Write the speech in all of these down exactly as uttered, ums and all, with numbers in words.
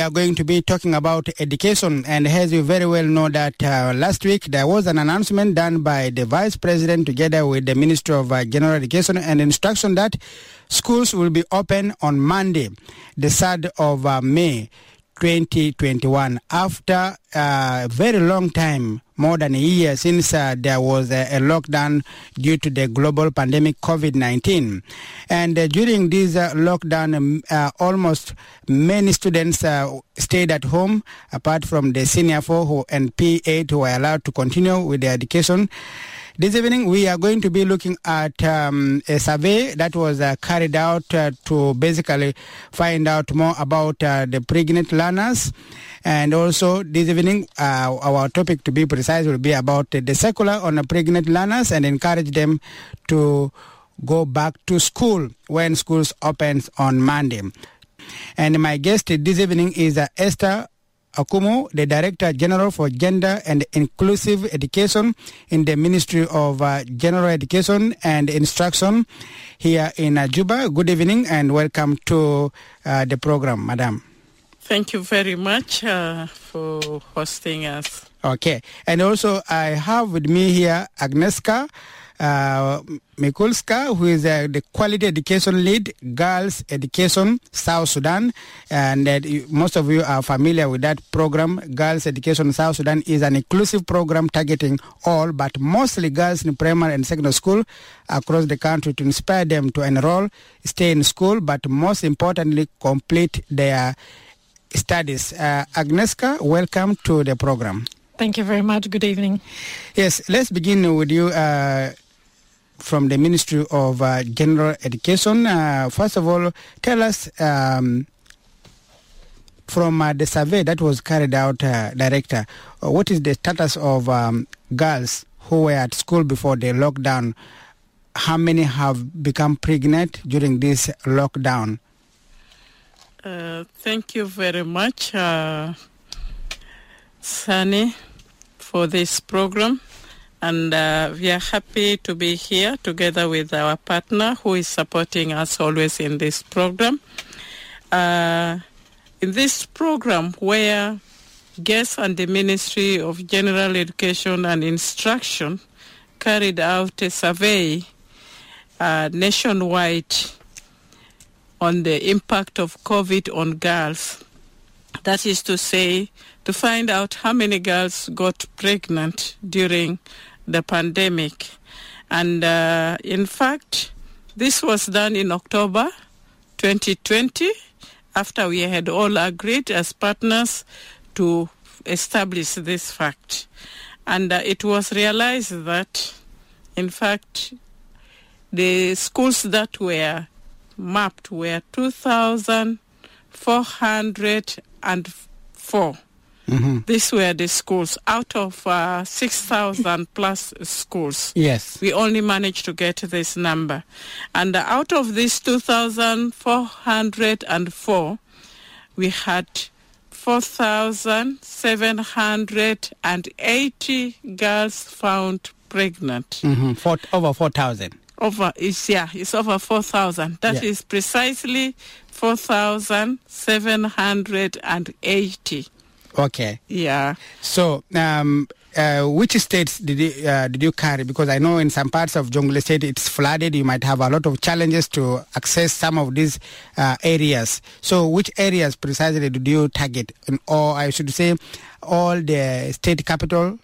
are going to be talking about education. And as you very well know that uh, last week there was an announcement done by the Vice President together with the Ministry of uh, General Education and Instruction that schools will be open on Monday, the third of uh, May twenty twenty-one, after a very long time, more than a year since uh, there was a, a lockdown due to the global pandemic COVID nineteen. And uh, during this uh, lockdown, um, uh, almost many students uh, stayed at home, apart from the senior four who, and P eight who were allowed to continue with their education. This evening, we are going to be looking at um, a survey that was uh, carried out uh, to basically find out more about uh, the pregnant learners. And also, this evening, uh, our topic, to be precise, will be about uh, the circular on uh, pregnant learners and encourage them to go back to school when schools opens on Monday. And my guest this evening is uh, Esther Akumu, the Director General for Gender and Inclusive Education in the Ministry of uh, General Education and Instruction here in uh, Juba. Good evening and welcome to uh, the program, Madam. Thank you very much uh, for hosting us. Okay. And also I have with me here Agnieszka Uh, Mikulska, who is uh, the Quality Education Lead, Girls Education, South Sudan. And uh, most of you are familiar with that program. Girls Education South Sudan is an inclusive program targeting all, but mostly girls in primary and secondary school across the country to inspire them to enroll, stay in school, but most importantly, complete their studies. Uh, Agnieszka, welcome to the program. Thank you very much. Good evening. Yes, let's begin with you. Uh, from the Ministry of uh, General Education. Uh, first of all, tell us um, from uh, the survey that was carried out, uh, Director, uh, what is the status of um, girls who were at school before the lockdown? How many have become pregnant during this lockdown? Uh, thank you very much, uh, Sani, for this program. And uh, we are happy to be here together with our partner who is supporting us always in this program. Uh, in this program where guests and the Ministry of General Education and Instruction carried out a survey uh, nationwide on the impact of COVID on girls. That is to say, to find out how many girls got pregnant during the pandemic. And uh, in fact, this was done in October twenty twenty, after we had all agreed as partners to establish this fact. And uh, it was realized that, in fact, the schools that were mapped were two thousand four hundred four. Mm-hmm. These were the schools out of uh, six thousand plus schools. Yes. We only managed to get this number. And uh, out of these two thousand four hundred four, we had four thousand seven hundred eighty girls found pregnant. Mm-hmm. Four, over four thousand. Over, it's, yeah, it's over four thousand. That yeah. is precisely four thousand seven hundred eighty. Okay. Yeah. So, um, uh, which states did you, uh, did you carry? Because I know in some parts of Jonglei State it's flooded. You might have a lot of challenges to access some of these uh, areas. So, which areas precisely did you target? And, or I should say, all the state capital?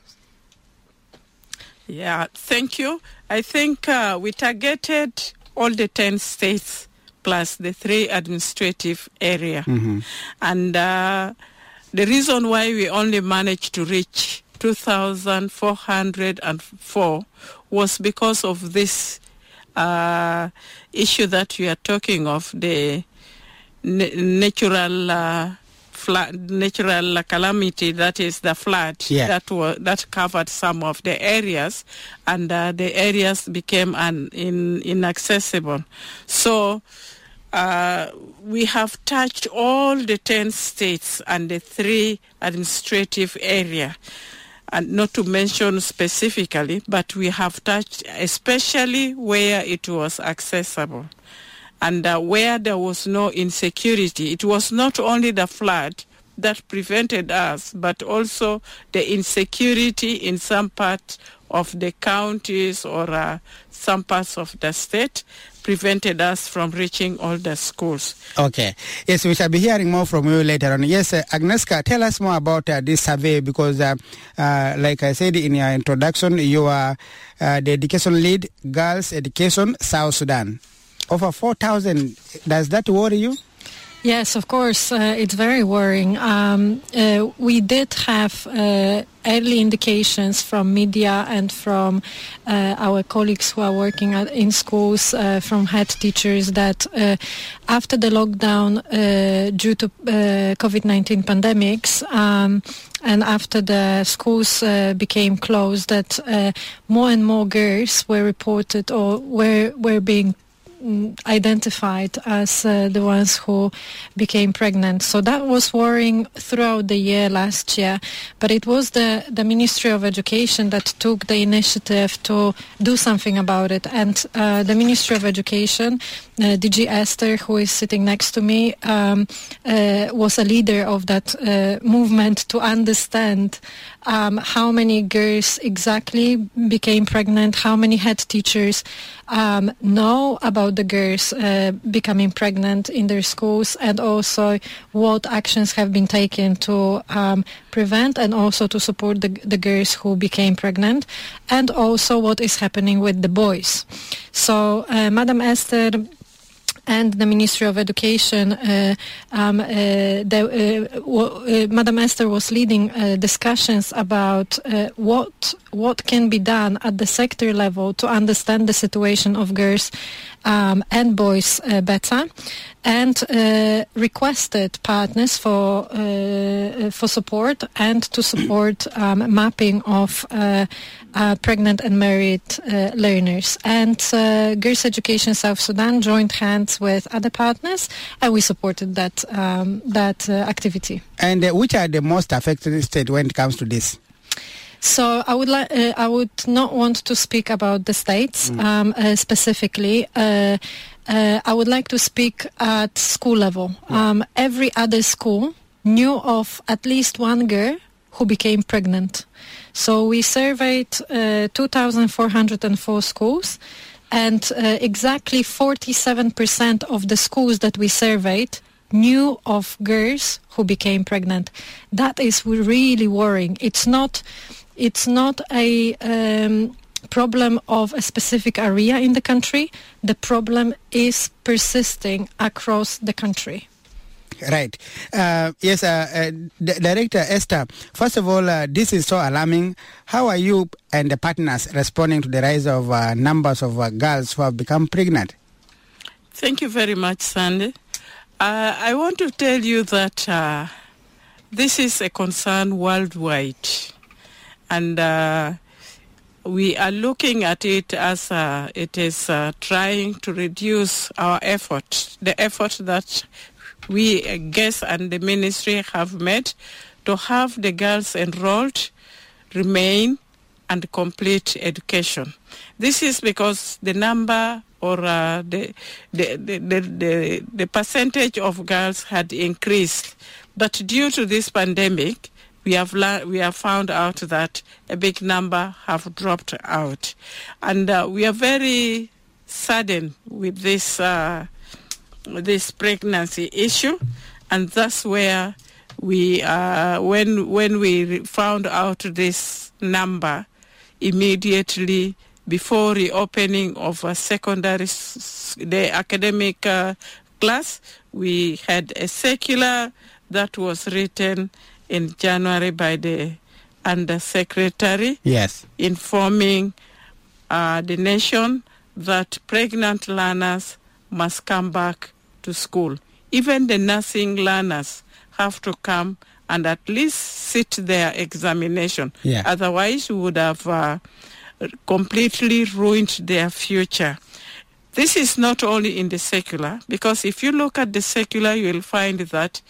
Yeah. Thank you. I think uh, we targeted all the ten states plus the three administrative area, mm-hmm. and. Uh, The reason why we only managed to reach two thousand four hundred four was because of this uh, issue that we are talking of, the na- natural uh, flood, natural calamity, that is the flood yeah. that was, that covered some of the areas, and uh, the areas became un- in, inaccessible. So Uh, we have touched all the ten states and the three administrative areas, and not to mention specifically, but we have touched especially where it was accessible and uh, where there was no insecurity. It was not only the flood, that prevented us, but also the insecurity in some parts of the counties or uh, some parts of the state prevented us from reaching all the schools. Okay. Yes, we shall be hearing more from you later on. Yes, uh, Agnieszka, tell us more about uh, this survey because, uh, uh, like I said in your introduction, you are uh, the education lead, Girls Education, South Sudan. Over four thousand, does that worry you? Yes, of course, uh, it's very worrying. Um, uh, we did have uh, early indications from media and from uh, our colleagues who are working at, in schools, uh, from head teachers, that uh, after the lockdown uh, due to uh, COVID nineteen pandemics, um, and after the schools uh, became closed, that uh, more and more girls were reported or were were being identified as uh, the ones who became pregnant. So that was worrying throughout the year last year. But it was the, the Ministry of Education that took the initiative to do something about it. And uh, the Ministry of Education, uh, D G Esther, who is sitting next to me, um, uh, was a leader of that uh, movement to understand um, how many girls exactly became pregnant, how many head teachers um, know about the girls uh, becoming pregnant in their schools, and also what actions have been taken to um, prevent and also to support the, the girls who became pregnant, and also what is happening with the boys. So uh, Madam Esther and the Ministry of Education, uh, um, uh, the, uh, w- uh, Madam Esther was leading uh, discussions about uh, what what can be done at the sector level to understand the situation of girls um, and boys uh, better, and uh, requested partners for uh, for support and to support um, mapping of uh, uh, pregnant and married uh, learners. And uh, Girls Education South Sudan joined hands with other partners, and we supported that um, that uh, activity. And uh, which are the most affected states when it comes to this? So I would li- uh, I would not want to speak about the states mm. um, uh, specifically. Uh, uh, I would like to speak at school level. Yeah. Um, every other school knew of at least one girl who became pregnant. So we surveyed uh, two thousand four hundred four schools, and uh, exactly forty-seven percent of the schools that we surveyed knew of girls who became pregnant. That is really worrying. It's not... It's not a um, problem of a specific area in the country. The problem is persisting across the country. Right. Uh, yes, uh, uh, D- Director Esther, first of all, uh, this is so alarming. How are you and the partners responding to the rise of uh, numbers of uh, girls who have become pregnant? Thank you very much, Sandy. Uh, I want to tell you that uh, this is a concern worldwide. And uh, we are looking at it as uh, it is uh, trying to reduce our effort, the effort that we, uh, GES and the ministry have made to have the girls enrolled remain and complete education. This is because the number or uh, the, the, the, the, the, the percentage of girls had increased. But due to this pandemic, We have la- we have found out that a big number have dropped out, and uh, we are very saddened with this uh, this pregnancy issue, and that's where we uh, when when we found out this number, immediately before reopening of a secondary s- the academic uh, class, we had a circular that was written in January by the Undersecretary, yes, informing uh, the nation that pregnant learners must come back to school. Even the nursing learners have to come and at least sit their examination. Yeah. Otherwise, we would have uh, completely ruined their future. This is not only in the secular, because if you look at the secular, you will find that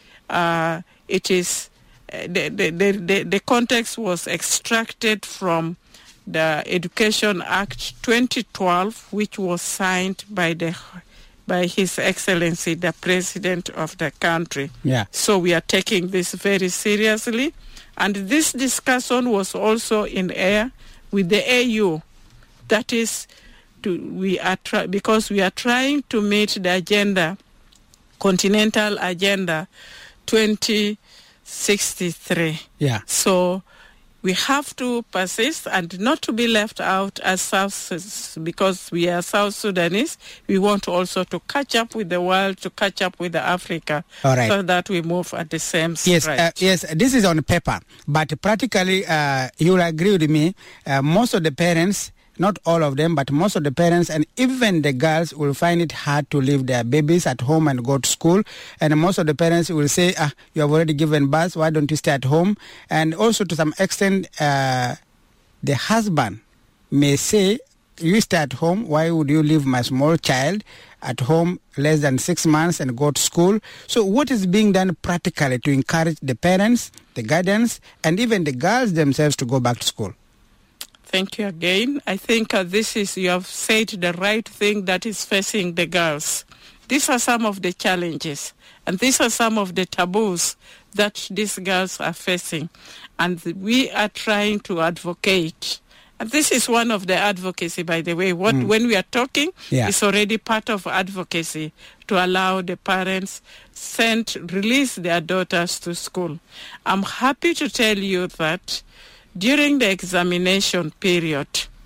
uh, it is The, the, the, the context was extracted from the Education Act twenty twelve, which was signed by the by His Excellency, the President of the country. Yeah. So we are taking this very seriously. And this discussion was also in air with the A U. That is, to, we are try- because we are trying to meet the agenda, continental agenda twenty sixty-three. Yeah. So we have to persist and not to be left out as South, because we are South Sudanese. We want also to catch up with the world, to catch up with Africa, All right. so that we move at the same Yes, stride. uh, yes. This is on paper, but practically, uh, you will agree with me. Uh, most of the parents, not all of them, but most of the parents and even the girls will find it hard to leave their babies at home and go to school. And most of the parents will say, ah, you have already given birth, why don't you stay at home? And also to some extent, uh, the husband may say, you stay at home, why would you leave my small child at home less than six months and go to school? So what is being done practically to encourage the parents, the guardians, and even the girls themselves to go back to school? Thank you again. I think uh, this is, you have said the right thing that is facing the girls. These are some of the challenges, and these are some of the taboos that these girls are facing. And we are trying to advocate. And this is one of the advocacy, by the way. What mm. When we are talking, yeah. it's already part of advocacy to allow the parents send, release their daughters to school. I'm happy to tell you that during the examination period,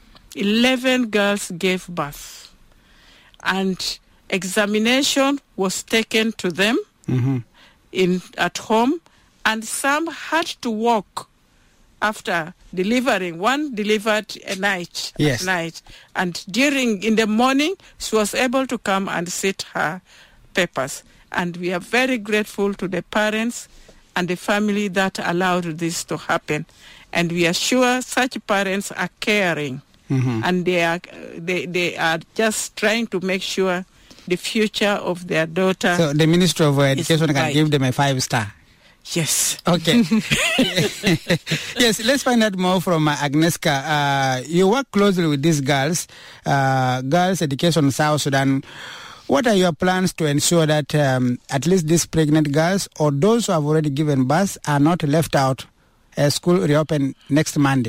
eleven girls gave birth, and examination was taken to them mm-hmm. in at home, and some had to walk after delivering. One delivered a night, yes. at night, and during in the morning she was able to come and sit her papers. And we are very grateful to the parents and the family that allowed this to happen. And we are sure such parents are caring, mm-hmm. and they are they, they are just trying to make sure the future of their daughter. So the Minister of Education can give them a five star. Yes. Okay. Yes, let's find out more from uh, Agneska. Uh, you work closely with these girls, uh, Girls Education South Sudan. What are your plans to ensure that um, at least these pregnant girls or those who have already given birth are not left out? Uh, school reopen next Monday.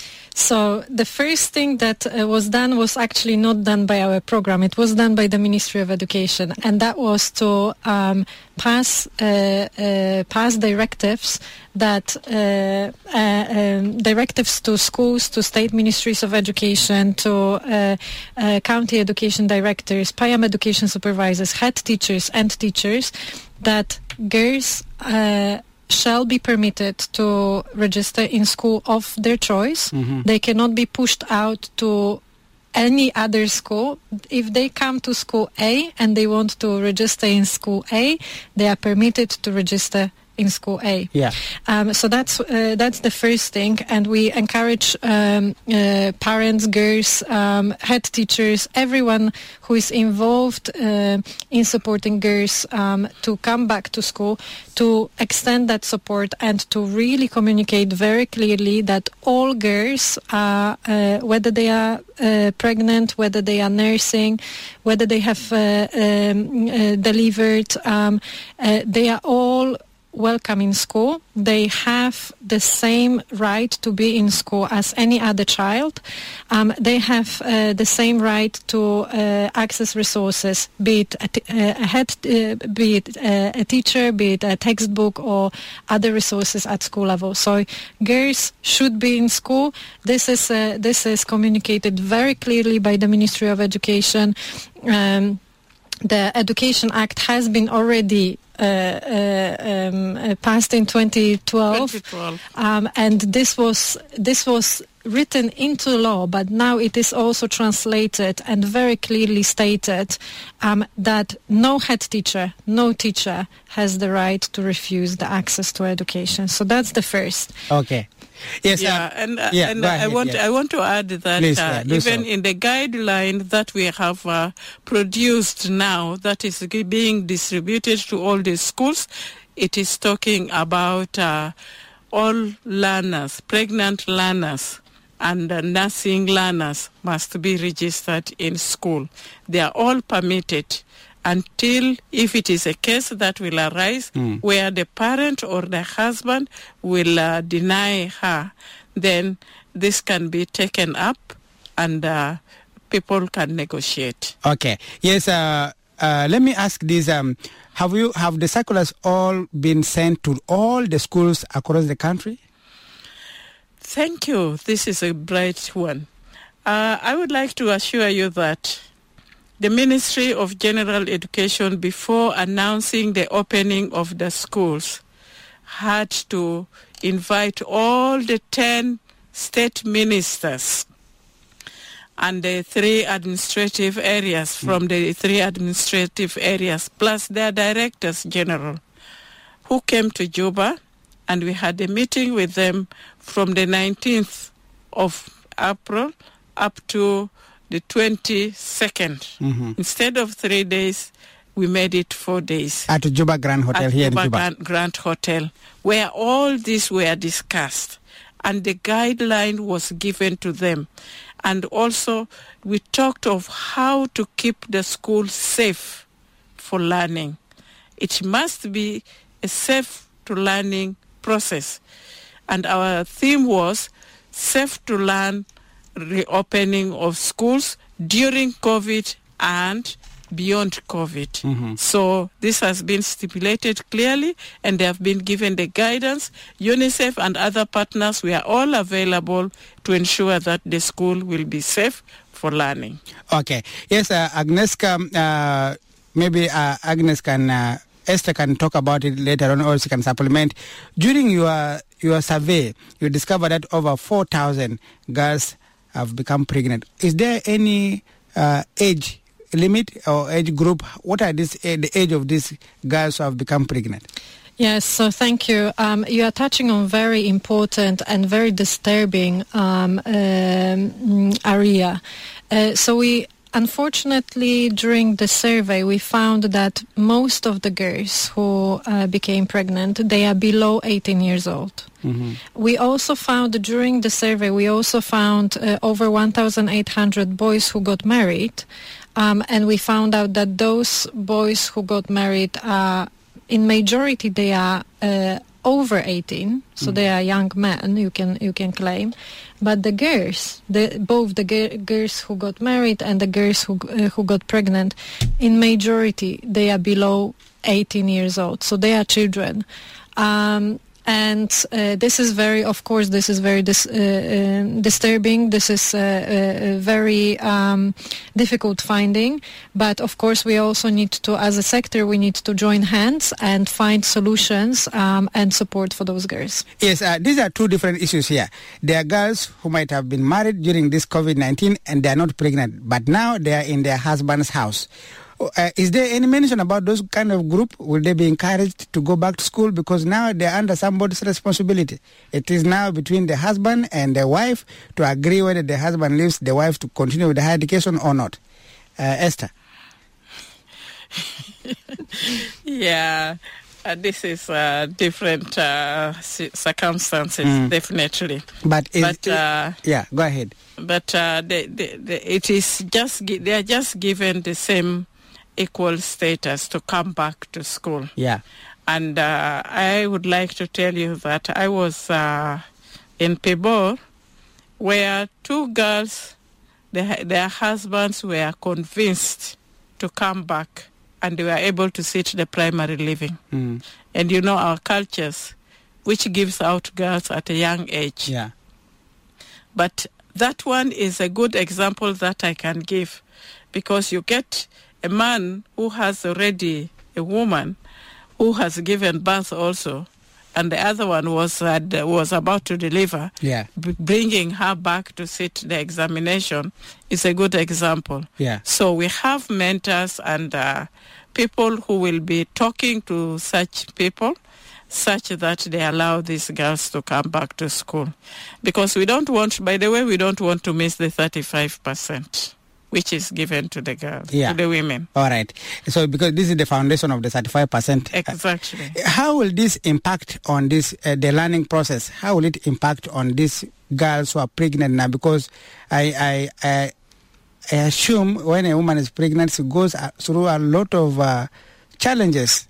So the first thing that uh, was done was actually not done by our program. It was done by the Ministry of Education, and that was to um, pass uh, uh, pass directives that uh, uh, um, directives to schools, to state ministries of education, to uh, uh, county education directors, P I A M education supervisors, head teachers, and teachers that girls Uh, shall be permitted to register in school of their choice. Mm-hmm. They cannot be pushed out to any other school. If they come to school A and they want to register in school A, they are permitted to register in school A. Yeah. Um, so that's uh, that's the first thing, and we encourage um, uh, parents, girls, um, head teachers, everyone who is involved uh, in supporting girls um, to come back to school, to extend that support and to really communicate very clearly that all girls, are, uh, whether they are uh, pregnant, whether they are nursing, whether they have uh, um, uh, delivered, um, uh, they are all welcome in school. They have the same right to be in school as any other child. Um, they have uh, the same right to uh, access resources, be it a, t- uh, a head, uh, be it uh, a teacher, be it a textbook or other resources at school level. So girls should be in school. This is uh, this is communicated very clearly by the Ministry of Education. Um, the Education Act has been already Uh, uh, um, uh, passed in twenty twelve, twenty twelve. Um, and this was this was written into law, but now it is also translated and very clearly stated um, that no head teacher, no teacher has the right to refuse the access to education. So that's the first. Okay. Yes, yeah, uh, and, uh, yeah, and uh, ahead, I want yeah. I want to add that Please, uh, yeah, even so. in the guideline that we have uh, produced now, that is being distributed to all the schools, it is talking about uh, all learners, pregnant learners, and uh, nursing learners must be registered in school. They are all permitted. until if it is a case that will arise mm. where the parent or the husband will uh, deny her, then this can be taken up and uh, people can negotiate. Okay. Yes, uh, uh, let me ask this. Um, have you have the circulars all been sent to all the schools across the country? Thank you. This is a bright one. Uh, I would like to assure you that the Ministry of General Education, before announcing the opening of the schools, had to invite all the ten state ministers and the three administrative areas from the three administrative areas, plus their directors general, who came to Juba, and we had a meeting with them from the nineteenth of April up to the twenty-second. Mm-hmm. Instead of three days, we made it four days. At Juba Grand Hotel At here Juba in Juba. Grand, Grand Hotel, where all these were discussed. And the guideline was given to them. And also, we talked of how to keep the school safe for learning. It must be a safe to learning process. And our theme was safe to learn reopening of schools during COVID and beyond COVID. Mm-hmm. So this has been stipulated clearly, and they have been given the guidance. UNICEF and other partners, we are all available to ensure that the school will be safe for learning. Okay. Yes, uh, Agnieszka, uh, maybe uh, Agnes can, uh, Esther can talk about it later on, or she can supplement. During your your survey, you discovered that over four thousand girls have become pregnant. Is there any uh, age limit or age group? What are this, uh, the age of these girls who have become pregnant? Yes, so thank you. Um, you are touching on very important and very disturbing um, um, area. Uh, so we, unfortunately, during the survey, we found that most of the girls who uh, became pregnant, they are below eighteen years old. Mm-hmm. We also found, during the survey, we also found uh, over one thousand eight hundred boys who got married. Um, and we found out that those boys who got married, uh, in majority, they are uh, over eighteen, so mm. they are young men, you can you can claim. But the girls, the, both the g- girls who got married and the girls who uh, who got pregnant, in majority, they are below eighteen years old, so they are children. Um, And uh, this is very, of course, this is very dis- uh, uh, disturbing. This is a uh, uh, very um, difficult finding. But of course, we also need to, as a sector, we need to join hands and find solutions um, and support for those girls. Yes, uh, these are two different issues here. There are girls who might have been married during this COVID nineteen and they are not pregnant, but now they are in their husband's house. Uh, is there any mention about those kind of group? Will they be encouraged to go back to school? Because now they're under somebody's responsibility. It is now between the husband and the wife to agree whether the husband leaves the wife to continue with the higher education or not. Uh, Esther? Yeah, uh, this is uh, different uh, circumstances, mm. definitely. But, is, but uh, yeah, go ahead. But uh, they, they, they, it is just they are just given the same equal status to come back to school. Yeah. And uh, I would like to tell you that I was uh, in Pibor, where two girls, they, their husbands were convinced to come back, and they were able to sit the primary living. Mm. And you know our cultures, which gives out girls at a young age. Yeah. But that one is a good example that I can give, because you get a man who has already a woman who has given birth also, and the other one was uh, was about to deliver. Yeah. B- bringing her back to sit the examination is a good example. Yeah. So we have mentors and uh, people who will be talking to such people, such that they allow these girls to come back to school. Because we don't want, by the way, we don't want to miss the thirty-five percent, which is given to the girls, yeah. to the women. All right. So because this is the foundation of the thirty-five percent. Exactly. Uh, how will this impact on this, uh, the learning process? How will it impact on these girls who are pregnant now? Because I, I, I, I assume when a woman is pregnant, she goes through a lot of uh, challenges.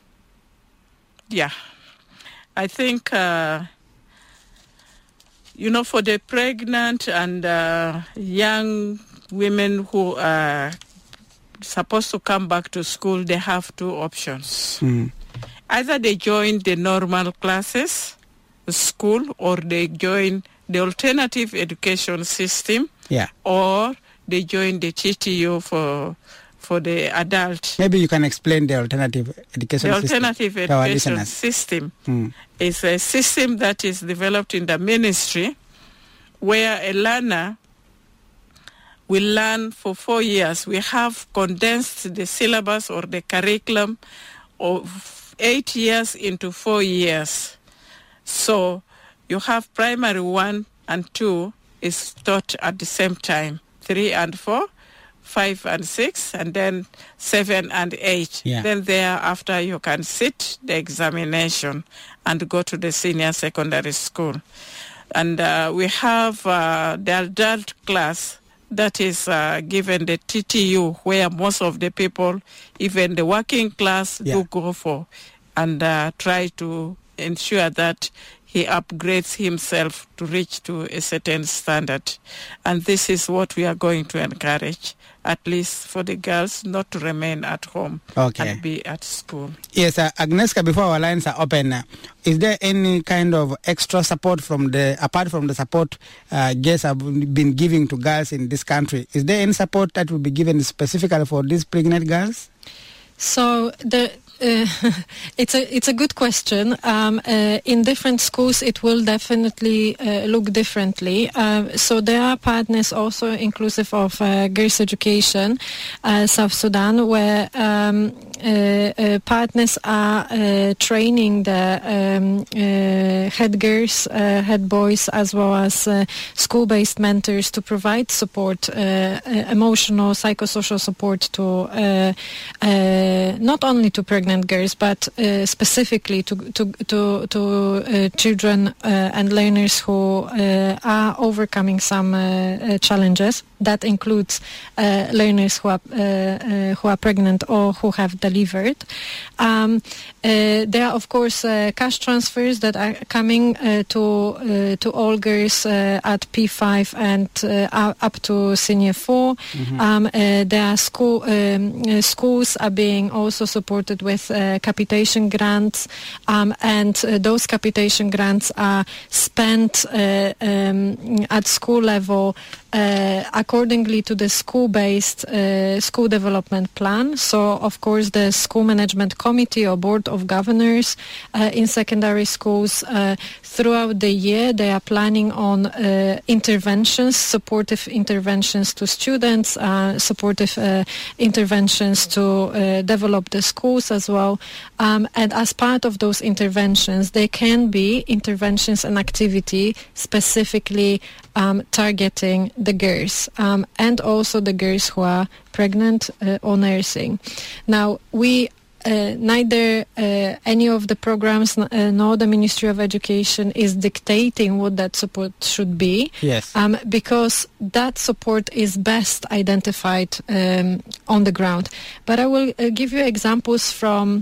Yeah. I think, uh, you know, for the pregnant and uh, young women who are supposed to come back to school, they have two options. Mm. Either they join the normal classes, school, or they join the alternative education system, yeah, or they join the T T U for for the adult. Maybe you can explain the alternative education the system. The alternative education system mm. is a system that is developed in the ministry where a learner will learn for four years. We have condensed the syllabus or the curriculum of eight years into four years. So you have primary one and two is taught at the same time, three and four, five and six, and then seven and eight. Yeah. Then thereafter you can sit the examination and go to the senior secondary school. And uh, we have uh, the adult class that is uh, given the T T U, where most of the people, even the working class, yeah. do go for and uh, try to ensure that he upgrades himself to reach to a certain standard. And this is what we are going to encourage, at least for the girls, not to remain at home okay. and be at school. Yes, uh, Agnieszka, before our lines are open, uh, is there any kind of extra support from the, apart from the support uh, guests have been giving to girls in this country, is there any support that will be given specifically for these pregnant girls? So the Uh, it's a it's a good question. Um, uh, in different schools, it will definitely uh, look differently. Uh, so there are partners also inclusive of uh, girls' education, uh, South Sudan, where um, uh, uh, partners are uh, training the um, uh, head girls, uh, head boys, as well as uh, school-based mentors to provide support, uh, uh, emotional, psychosocial support to uh, uh, not only to pregnant girls, but uh, specifically to to to, to uh, children uh, and learners who uh, are overcoming some uh, uh, challenges. That includes uh, learners who are uh, uh, who are pregnant or who have delivered. Um, uh, there are, of course, uh, cash transfers that are coming uh, to uh, to all girls uh, at P five and uh, up to senior four. Mm-hmm. Um, uh, there are school um, uh, schools are being also supported with uh, capitation grants, um, and uh, those capitation grants are spent uh, um, at school level Uh, accordingly to the school-based uh, school development plan. So, of course, the school management committee or board of governors uh, in secondary schools uh, throughout the year, they are planning on uh, interventions, supportive interventions to students, uh, supportive uh, interventions to uh, develop the schools as well. Um, and as part of those interventions, there can be interventions and activity specifically um, targeting the girls um, and also the girls who are pregnant uh, or nursing. Now, we uh, neither uh, any of the programs uh, nor the Ministry of Education is dictating what that support should be. Yes. Um, because that support is best identified um, on the ground. But I will uh, give you examples from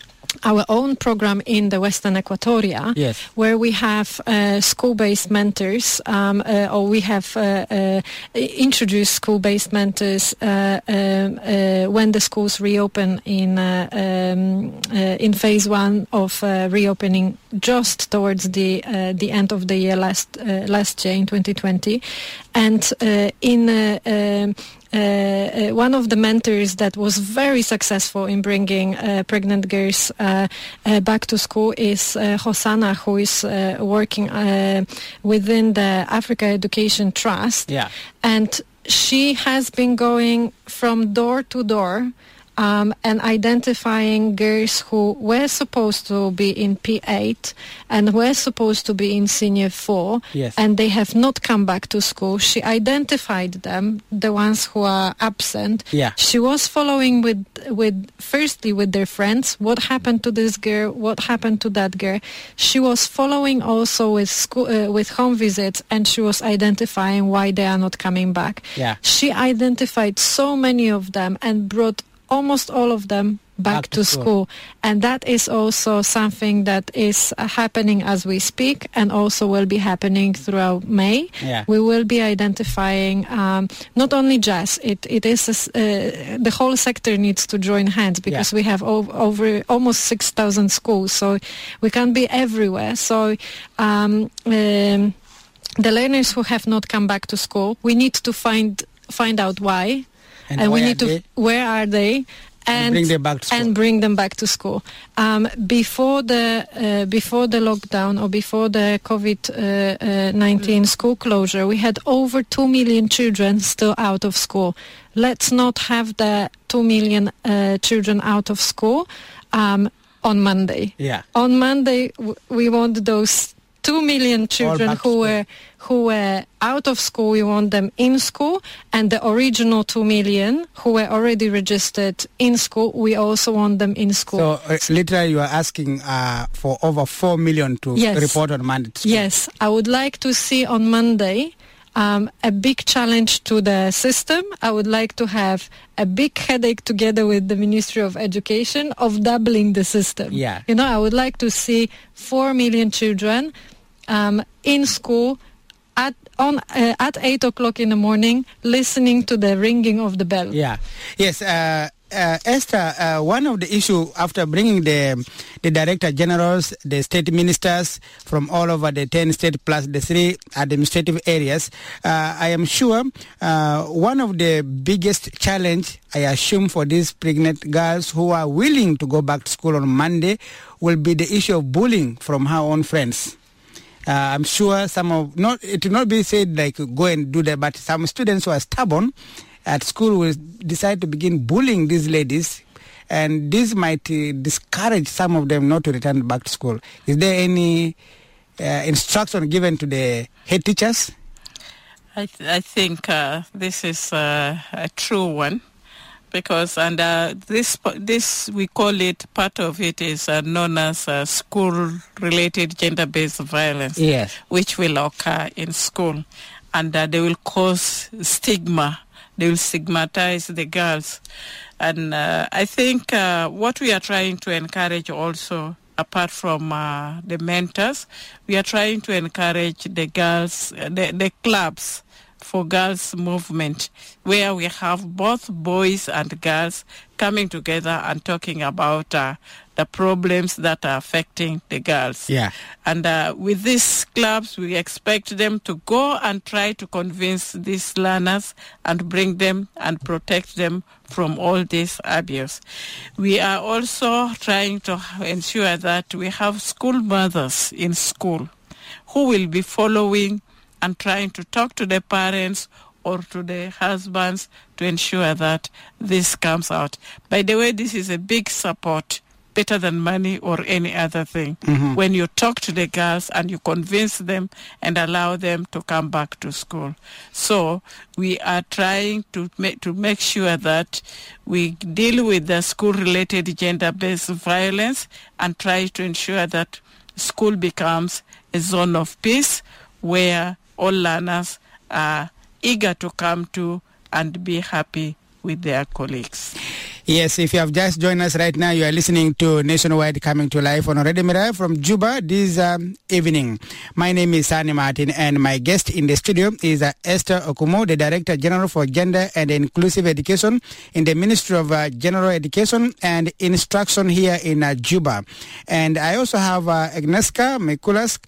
our own program in the Western Equatoria, yes. where we have uh, school-based mentors, um, uh, or we have uh, uh, introduced school-based mentors uh, um, uh, when the schools reopen in uh, um, uh, in phase one of uh, reopening just towards the uh, the end of the year last uh, last year in twenty twenty, and uh, in uh, um, Uh, uh, one of the mentors that was very successful in bringing uh, pregnant girls uh, uh, back to school is uh, Hosanna, who is uh, working uh, within the Africa Education Trust. Yeah. And she has been going from door to door um, and identifying girls who were supposed to be in P eight and were supposed to be in senior four, yes. and they have not come back to school. She identified them, the ones who are absent. Yeah. She was following with, with firstly with their friends, what happened to this girl, what happened to that girl. She was following also with school, uh, with home visits, and she was identifying why they are not coming back. Yeah. She identified so many of them and brought almost all of them back, back to, to school. school. And that is also something that is uh, happening as we speak, and also will be happening throughout May. Yeah. We will be identifying um, not only J A S, it, it is a, uh, the whole sector needs to join hands, because yeah. we have o- over almost six thousand schools, so we can't be everywhere. So um, um, the learners who have not come back to school, we need to find find out why. And, and we need to, they? where are they? And, and bring them back to school. And bring them back to school. Um, before the uh, before the lockdown or before the COVID nineteen uh, uh, school closure, we had over two million children still out of school. Let's not have the two million uh, children out of school um, on Monday. Yeah. On Monday, w- we want those two million children who were who were out of school. We want them in school, and the original two million who were already registered in school, we also want them in school. So uh, literally, you are asking uh, for over four million to yes. report on Monday. To yes, I would like to see on Monday um, a big challenge to the system. I would like to have a big headache together with the Ministry of Education of doubling the system. Yeah. You know, I would like to see four million children um, in school at on uh, at eight o'clock in the morning, listening to the ringing of the bell. Yeah. Yes. Uh, uh, Esther, uh, one of the issue after bringing the the director generals, the state ministers from all over the ten states plus the three administrative areas, uh, I am sure uh, one of the biggest challenge, I assume, for these pregnant girls who are willing to go back to school on Monday will be the issue of bullying from her own friends. Uh, I'm sure some of, not it will not be said like go and do that, but some students who are stubborn at school will decide to begin bullying these ladies, and this might uh, discourage some of them not to return back to school. Is there any uh, instruction given to the head teachers? I, th- I think uh, this is uh, a true one. Because and uh, this this we call it, part of it is uh, known as uh, school-related gender-based violence, yes, which will occur in school, and uh, they will cause stigma. They will stigmatize the girls, and uh, I think uh, what we are trying to encourage also, apart from uh, the mentors, we are trying to encourage the girls, uh, the, the clubs for girls movement, where we have both boys and girls coming together and talking about uh, the problems that are affecting the girls. Yeah. And uh, with these clubs, we expect them to go and try to convince these learners and bring them and protect them from all this abuse. We are also trying to ensure that we have school mothers in school who will be following and trying to talk to the parents or to the husbands to ensure that this comes out. By the way, this is a big support, better than money or any other thing. Mm-hmm. When you talk to the girls and you convince them and allow them to come back to school. So we are trying to make, to make sure that we deal with the school-related gender-based violence and try to ensure that school becomes a zone of peace where all learners are eager to come to and be happy with their colleagues. Yes, if you have just joined us right now, you are listening to Nationwide coming to life on Radio Miraya from Juba this um, evening. My name is Sani Martin, and my guest in the studio is uh, Esther Okumu, the Director General for Gender and Inclusive Education in the Ministry of uh, General Education and Instruction here in uh, Juba. And I also have uh, Agnieszka Mikulska,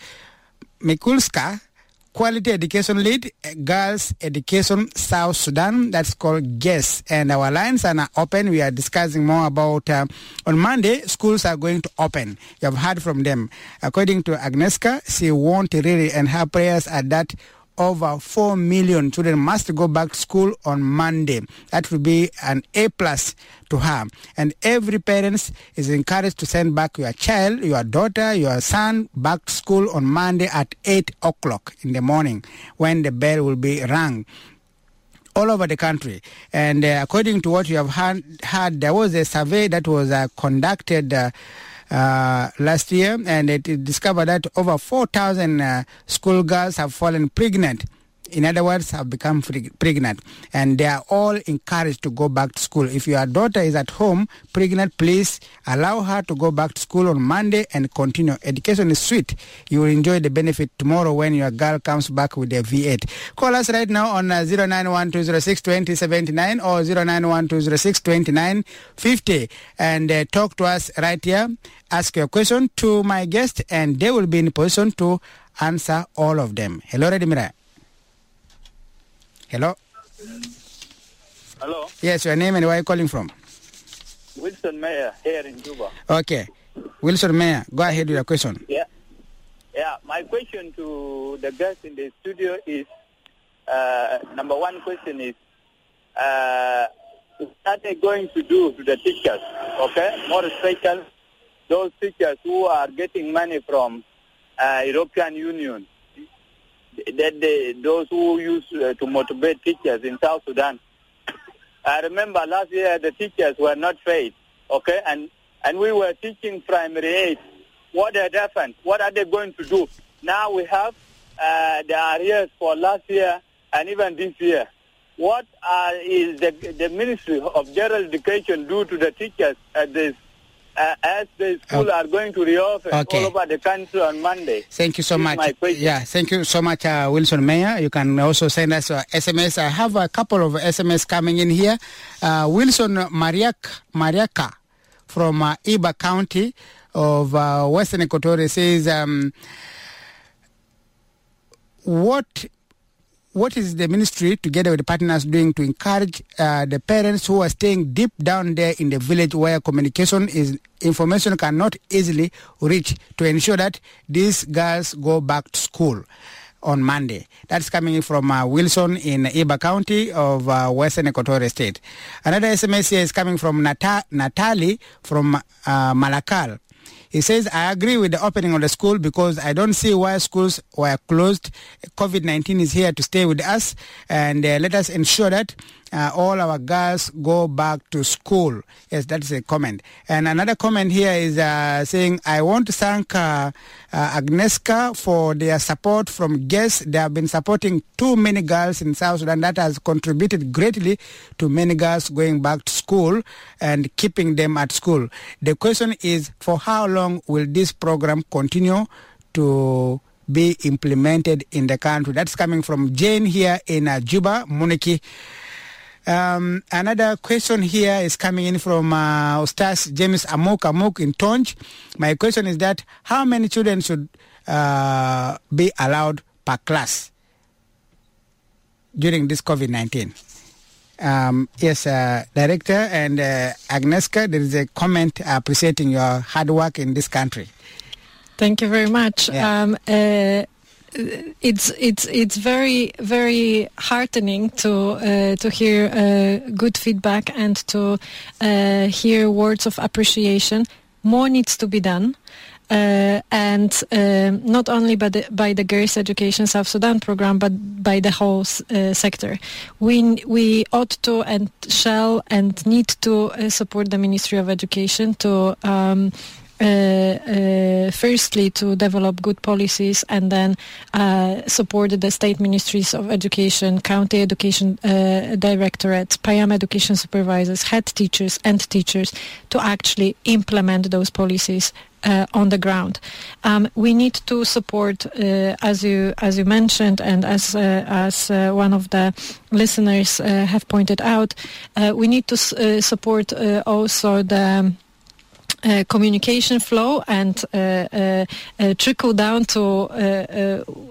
Mikulska, Quality Education Lead, Girls Education South Sudan, that's called G E S. And our lines are now open. We are discussing more about, uh, on Monday, schools are going to open. You have heard from them. According to Agnieszka, she won't really, and her prayers are that over four million children must go back to school on Monday. That will be an A plus to her. And every parent is encouraged to send back your child, your daughter, your son back to school on Monday at eight o'clock in the morning when the bell will be rung all over the country. And uh, according to what you have heard, heard, there was a survey that was uh, conducted uh, uh, last year, and it, it discovered that over four thousand uh, schoolgirls have fallen pregnant. In other words, have become pregnant, and they are all encouraged to go back to school. If your daughter is at home pregnant, please allow her to go back to school on Monday and continue. Education is sweet. You will enjoy the benefit tomorrow when your girl comes back with a V eight. Call us right now on uh, zero nine one two zero six two zero seven nine or zero nine one two zero six two nine five zero and uh, talk to us right here. Ask your question to my guest, and they will be in position to answer all of them. Hello, Redimira. Hello? Hello? Yes, your name and where are you calling from? Wilson Mayer here in Juba. Okay. Wilson Mayer, go ahead with your question. Yeah. Yeah, my question to the guests in the studio is, uh, number one question is, uh, what are they going to do to the teachers, okay? More especially those teachers who are getting money from uh, European Union. That they, those who used uh, to motivate teachers in South Sudan. I remember last year the teachers were not paid, okay, and and we were teaching primary eight. What had happened? What are they going to do? Now we have uh, the arrears for last year and even this year. What uh, is the the Ministry of General Education do to the teachers at this? Uh, as the school oh. are going to reopen okay. all over the country on Monday. Thank you so much. Yeah, thank you so much, uh, Wilson Mayer. You can also send us uh, S M S. I have a couple of S M S coming in here. Uh, Wilson Mariak, Mariaka from uh, Iba County of uh, Western Equatoria says, um, what What is the ministry, together with the partners, doing to encourage uh, the parents who are staying deep down there in the village where communication is, information cannot easily reach, to ensure that these girls go back to school on Monday? That's coming from uh, Wilson in Iba County of uh, Western Equatoria State. Another S M S here is coming from Nata- Natali from uh, Malakal. He says, I agree with the opening of the school because I don't see why schools were closed. COVID nineteen is here to stay with us, and uh, let us ensure that uh, all our girls go back to school. Yes, that's a comment. And another comment here is uh, saying, I want to thank uh, uh, Agneska for their support from guests. They have been supporting too many girls in South Sudan. That has contributed greatly to many girls going back to school and keeping them at school. The question is, for how long will this program continue to be implemented in the country? That's coming from Jane here in uh, Juba, Muniki. Um, another question here is coming in from uh, Ustaz James Amok Amok in Tonj. My question is that how many children should uh, be allowed per class during this COVID nineteen? Um, yes, uh, Director and uh, Agneska, there is a comment appreciating your hard work in this country. Thank you very much. Yeah. Um, uh, it's it's it's very very heartening to uh, to hear uh, good feedback and to uh, hear words of appreciation. More needs to be done. Uh, and uh, not only by the, by the Girls Education South Sudan program, but by the whole uh, sector. We we ought to and shall and need to uh, support the Ministry of Education to um, uh, uh, firstly to develop good policies, and then uh, support the state ministries of education, county education uh, directorates, P I A M education supervisors, head teachers and teachers to actually implement those policies Uh, on the ground. Um, we need to support, uh, as you as you mentioned, and as uh, as uh, one of the listeners uh, have pointed out, uh, we need to uh, support uh, also the Uh, communication flow and uh, uh, uh, trickle down to uh, uh,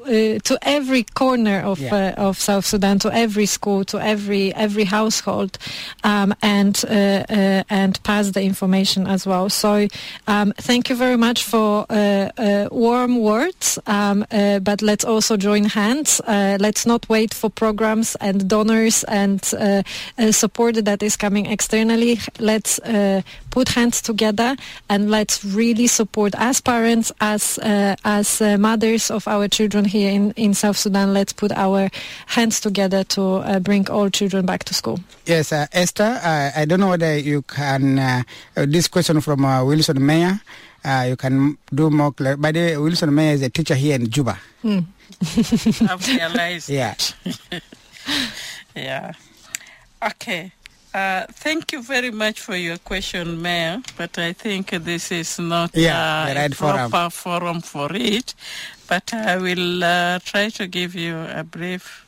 uh, to every corner of Yeah. uh, of South Sudan, to every school, to every every household, um, and uh, uh, and pass the information as well. So um, thank you very much for uh, uh, warm words, um, uh, but let's also join hands. Uh, let's not wait for programs and donors and uh, uh, support that is coming externally. Let's uh, put hands together and let's really support as parents, as uh, as uh, mothers of our children here in, in South Sudan. Let's put our hands together to uh, bring all children back to school. Yes, uh, Esther, uh, I don't know whether you can, uh, uh, this question from uh, Wilson Mayer, uh, you can do more clear. By the way, Wilson Mayer is a teacher here in Juba. Mm. I've realized Yeah. that. Yeah. Okay. Uh, thank you very much for your question, Mayor, but I think this is not Yeah, uh, the right a proper forum for it. But I will uh, try to give you a brief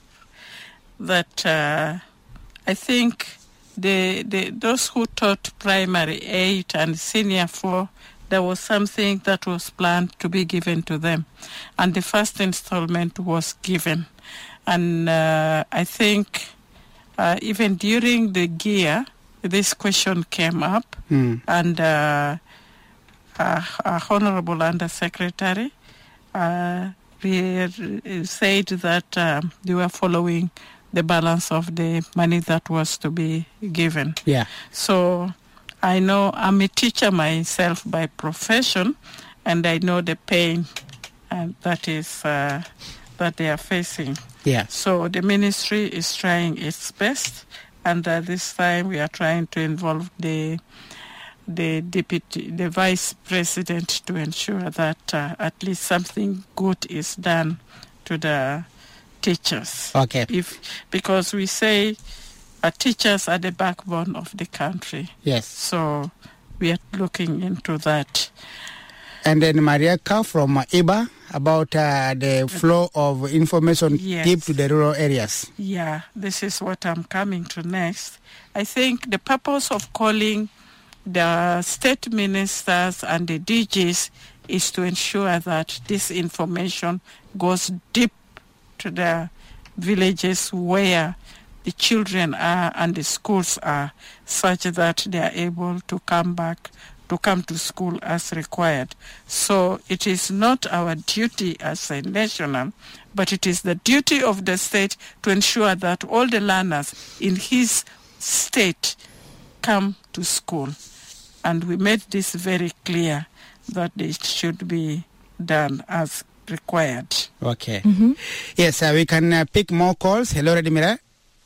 that uh, I think the, the those who taught primary eight and senior four, there was something that was planned to be given to them. And the first installment was given. And uh, I think uh, even during the year, this question came up. Mm. And uh, uh, our Honorable Undersecretary uh, we said that uh, they were following the balance of the money that was to be given. Yeah. So I know I'm a teacher myself by profession, and I know the pain uh, that is uh, that they are facing. Yeah. So the ministry is trying its best, and uh, this time we are trying to involve the the deputy, the vice president, to ensure that uh, at least something good is done to the teachers. Okay. If because we say uh, teachers are the backbone of the country. Yes. So we are looking into that. And then Mariaka from uh, I B A about uh, the flow of information Yes. deep to the rural areas. Yeah, this is what I'm coming to next. I think the purpose of calling the state ministers and the D Gs is to ensure that this information goes deep to the villages where the children are and the schools are, such that they are able to come back, to come to school as required. So it is not our duty as a national, but it is the duty of the state to ensure that all the learners in his state come to school. And we made this very clear that it should be done as required. Okay. Mm-hmm. Yes, uh, we can uh, pick more calls. Hello, Redimira.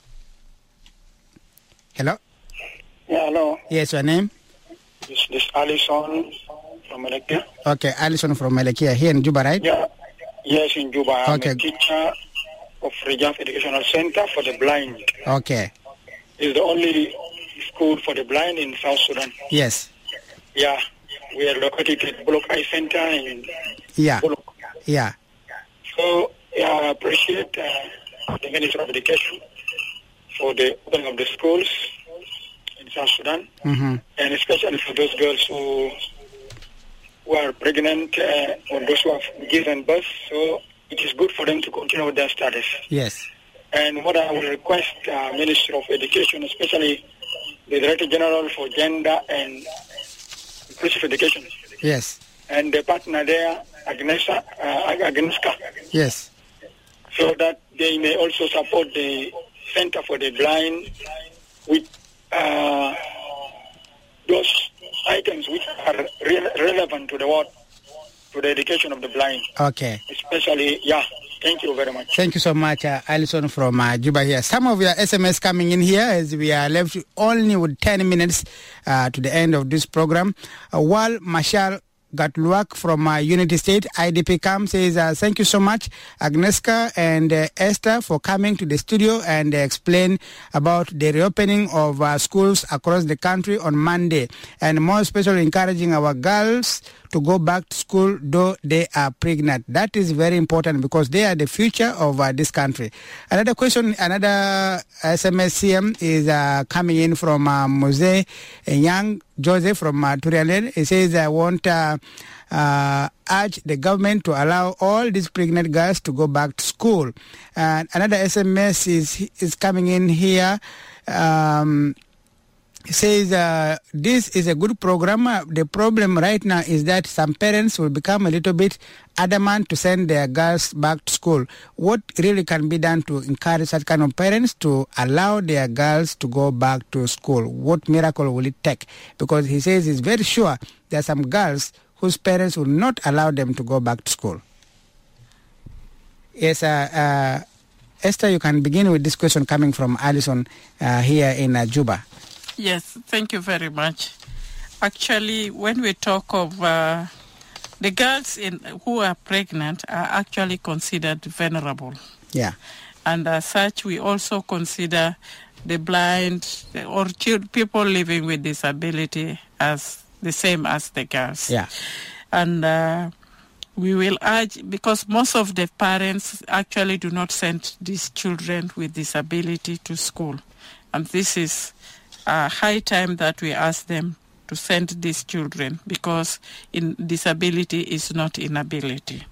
Hello. Yeah, hello. Yes, your name? This this Alison from Malakia. Okay, Alison from Malakia, here in Juba, right? Yeah. Yes, in Juba. I'm Okay. a teacher of Rejaf Educational Center for the Blind. Okay. It's the only school for the blind in South Sudan. Yes. Yeah. We are located at Bullock Eye Center in Yeah. Bullock. Yeah. So, yeah, I appreciate uh, the Minister of Education for the opening of the schools in South Sudan, Mm-hmm. and especially for those girls who who are pregnant uh, or those who have given birth. So it is good for them to continue with their studies. Yes. And what I will request uh, Minister of Education, especially the Director General for Gender and Inclusive Education, Yes. and the partner there, Agnesa, uh, Agneska, Yes. so that they may also support the Center for the Blind with uh, those items which are re- relevant to the world, to the education of the blind. Okay. Especially, yeah. Thank you very much. Thank you so much, uh, Alison from uh, Juba here. Some of your S M S coming in here as we are left only with ten minutes uh, to the end of this program. Uh, while Marshal Gatluak from uh, Unity State I D P camp says, uh, thank you so much, Agneska and uh, Esther, for coming to the studio and uh, explain about the reopening of uh, schools across the country on Monday, and more especially encouraging our girls to go back to school though they are pregnant. That is very important because they are the future of uh, this country. Another question, another S M S C M is uh, coming in from uh, Mose Young Joseph from uh, Turialen. He says, I want uh, uh, urge the government to allow all these pregnant girls to go back to school. And another S M S is is coming in here. Um, says uh, this is a good program. Uh, the problem right now is that some parents will become a little bit adamant to send their girls back to school. What really can be done to encourage such kind of parents to allow their girls to go back to school? What miracle will it take? Because he says he's very sure there are some girls whose parents will not allow them to go back to school. Yes, uh, uh, Esther, you can begin with this question coming from Alison uh, here in uh, Juba. Yes, thank you very much. Actually, when we talk of uh, the girls in, who are pregnant are actually considered vulnerable. Yeah. And as such, we also consider the blind or child, people living with disability as the same as the girls. Yeah. And uh, we will urge, because most of the parents actually do not send these children with disability to school. And this is a high time that we ask them to send these children, because in disability is not inability.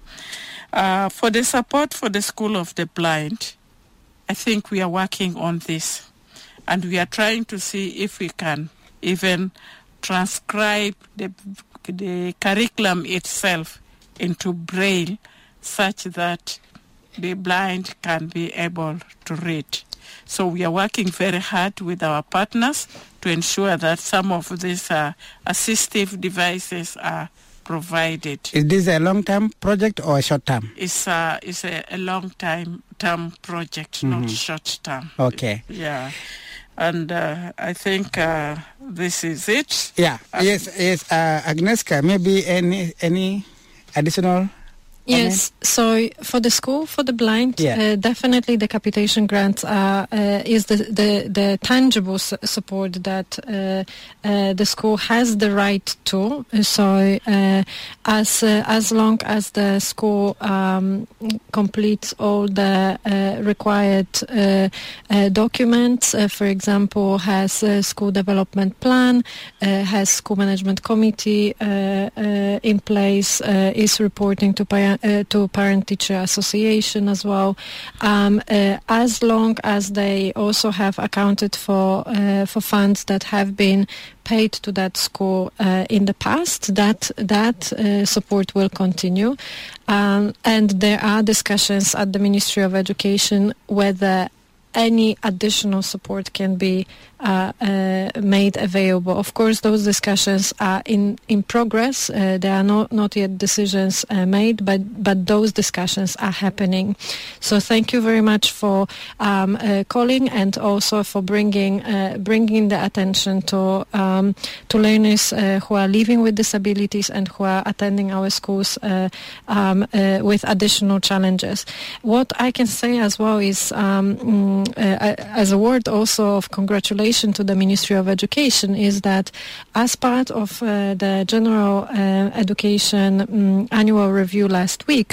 Uh, for the support for the School of the Blind, I think we are working on this, and we are trying to see if we can even transcribe the, the curriculum itself into Braille such that the blind can be able to read. So we are working very hard with our partners to ensure that some of these uh, assistive devices are provided. Is this a long-term project or a short-term? It's, uh, it's a, a long-time term project, mm-hmm. not short-term. Okay. Yeah. And uh, I think uh, this is it. Yeah. Uh, yes, yes. Uh, Agnieszka, maybe any any additional? Yes, so for the School for the Blind, yeah. uh, definitely the capitation grant uh, uh, is the, the, the tangible su- support that uh, uh, the school has the right to. So uh, as uh, as long as the school um, completes all the uh, required uh, uh, documents, uh, for example, has a school development plan, uh, has school management committee uh, uh, in place, uh, is reporting to parents, Uh, to Parent-Teacher Association as well, um, uh, as long as they also have accounted for uh, for funds that have been paid to that school uh, in the past, that that uh, support will continue. Um, and there are discussions at the Ministry of Education whether any additional support can be uh, uh, made available. Of course, those discussions are in, in progress. Uh, there are not, not yet decisions uh, made, but, but those discussions are happening. So thank you very much for um, uh, calling, and also for bringing uh, bringing the attention to um, to learners uh, who are living with disabilities and who are attending our schools uh, um, uh, with additional challenges. What I can say as well is, um, uh, as a word also of congratulations to the Ministry of Education, is that as part of uh, the General uh, Education um, annual review last week,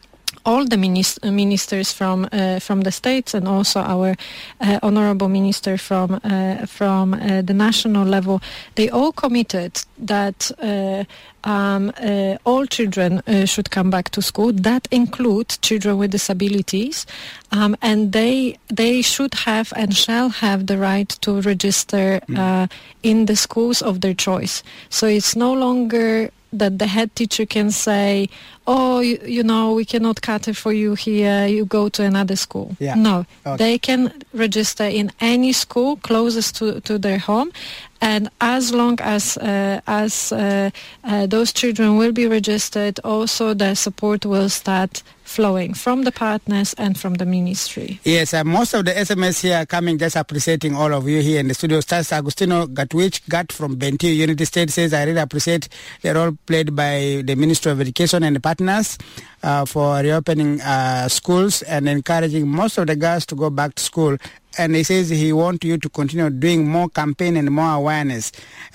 all the minis- ministers from uh, from the states, and also our uh, honorable minister from uh, from uh, the national level, they all committed that uh, um, uh, all children uh, should come back to school. That includes children with disabilities, um, and they they should have and shall have the right to register uh, in the schools of their choice. So it's no longer that the head teacher can say, oh, you, you know, we cannot cater for you here, you go to another school. Yeah. No, okay. They can register in any school closest to, to their home. And as long as uh, as uh, uh, those children will be registered, also the support will start flowing from the partners and from the ministry. Yes, uh, most of the S M S here are coming, just appreciating all of you here in the studio. Stars Agustino Gatwich Gat from Bentiu Unity State says, I really appreciate the role played by the Ministry of Education and the partners uh, for reopening uh, schools and encouraging most of the girls to go back to school. And he says he wants you to continue doing more campaign and more awareness.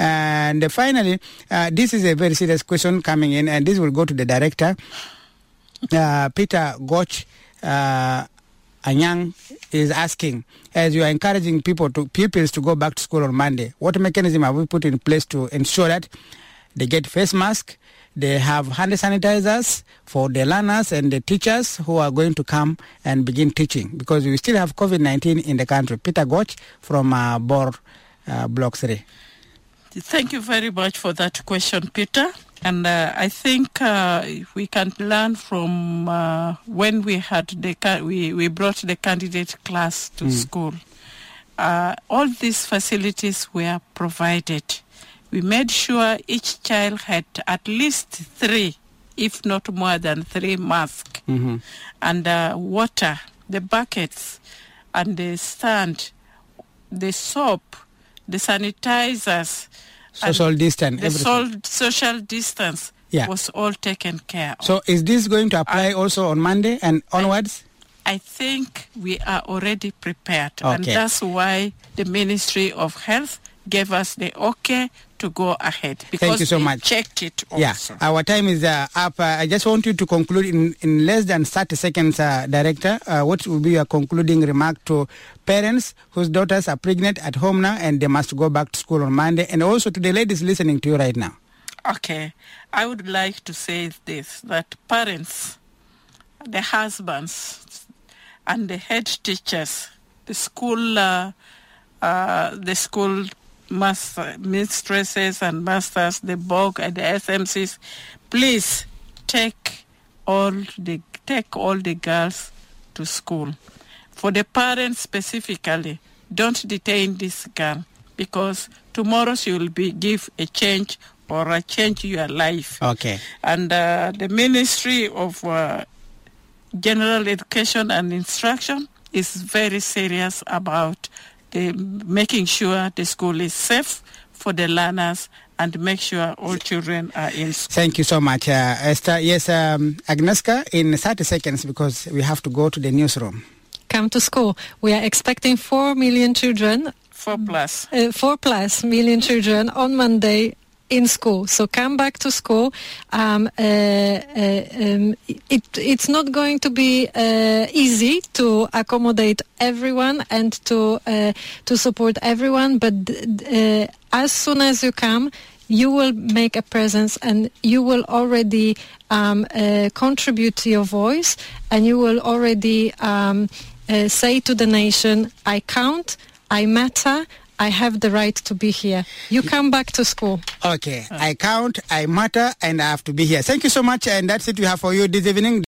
And finally, uh, this is a very serious question coming in, and this will go to the director. Uh, Peter Goch uh, Anyang is asking, as you are encouraging people to pupils to go back to school on Monday, what mechanism have we put in place to ensure that they get face mask, They have hand sanitizers for the learners and the teachers who are going to come and begin teaching, because we still have COVID nineteen in the country. Peter Goch from uh, Bor uh, Block three. Thank you very much for that question, Peter. And uh, I think uh, we can learn from uh, when we had the ca- we, we brought the candidate class to mm. school. Uh, all these facilities were provided. We made sure each child had at least three, if not more than three masks, mm-hmm. and uh, water, the buckets, and the stand, the soap, the sanitizers, social distance, the sol- social distance yeah. was all taken care of. So is this going to apply uh, also on Monday and onwards? I, I think we are already prepared. Okay. And that's why the Ministry of Health gave us the okay to go ahead. Because Thank you so they much. checked it also. Yeah, our time is uh, up. Uh, I just want you to conclude in, in less than thirty seconds, uh, Director. Uh, what will be your concluding remark to parents whose daughters are pregnant at home now and they must go back to school on Monday, and also to the ladies listening to you right now? Okay. I would like to say this, that parents, the husbands, and the head teachers, the school, uh, uh, the school master, mistresses and masters, the B O G and the S M Cs, please take all the take all the girls to school. For the parents specifically, don't detain this girl, because tomorrow she will be give a change or a change your life. Okay. And uh, the Ministry of uh, General Education and Instruction is very serious about the, making sure the school is safe for the learners and make sure all children are in school. Thank you so much, uh, Esther. Yes, um, Agnieszka, in thirty seconds, because we have to go to the newsroom. Come to school. We are expecting four million children. Four plus. Uh, four plus million children on Monday in school. So come back to school. Um, uh, uh, um, it, it's not going to be uh, easy to accommodate everyone and to uh, to support everyone, but uh, as soon as you come, you will make a presence and you will already um, uh, contribute to your voice, and you will already um, uh, say to the nation, I count, I matter, I have the right to be here. You come back to school. Okay, I count, I matter, and I have to be here. Thank you so much, and that's it we have for you this evening.